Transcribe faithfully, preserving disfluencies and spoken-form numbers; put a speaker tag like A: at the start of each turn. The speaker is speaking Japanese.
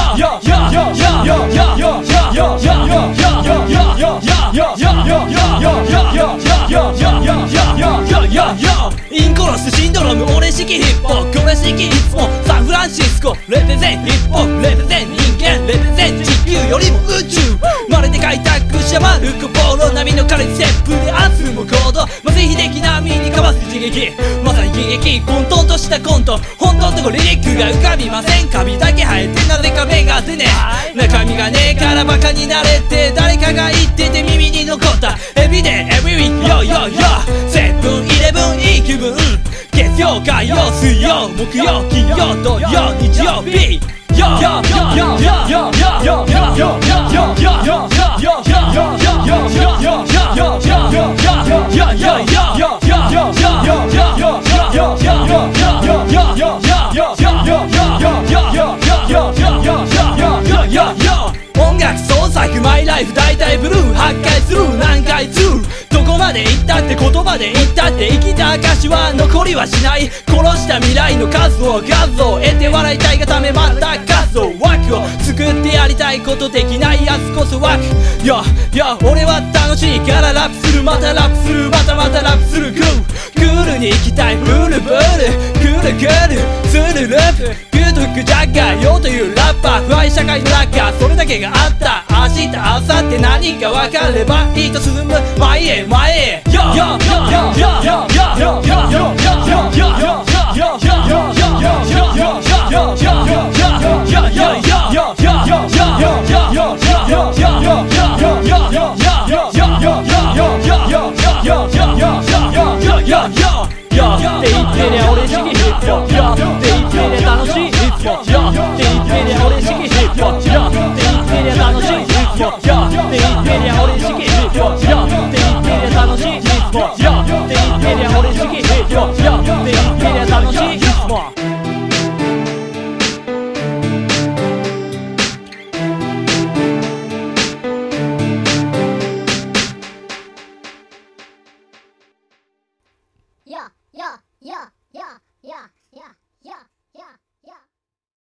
A: インコロスシンドローム俺式ヒップホップこれ式いつもサンフランシスコレペゼンヒップホップレペゼン人間レペゼン地球よりも宇宙まるで開拓者マルコポロ波の軽いステップで明日も行動まぜひ的な身にかわす刺激まさに喜劇混沌としたコント本当のとこリリックが浮かびませんカビだけ生えてなぜか目が出ねえ中身がねえからバカになれって誰かが言ってて耳に残ったエビデイエブリウィークヨーヨーヨーセブンイレブンいい気分月曜火曜水曜木曜金曜土曜日曜日よよよよよよよ音楽創作マイライフ大体ブルーはっかいする何回するどこまで行ったって言葉で言ったって生きた証は残りはしない殺した未来の数を数を得て笑いたいがためまった数を枠を作ってやりたいことできないやつこそ枠よよ俺は楽しいからラップするまたラップするまたまたラップするグークールに行きたいブルブルクールクールスルループグートフックジャッガーよというラッパー不愛社会の中それだけがあった明日明後日何か分かればいいと進む前へ前へよよよよよよよよよって言ってりゃ俺式ヒップホップよって言ってりゃ楽しいヒップホップよって言ってりゃ俺式ヒップホップよって言ってりゃ楽しいヒップホップよって言ってりゃ俺式ヒップホップよって言ってりゃ楽しいヒップホップよって言ってりゃ俺式ヒップホップよって言ってりゃ楽しいヒップホップ
B: Yeah, yeah, yeah, yeah, yeah.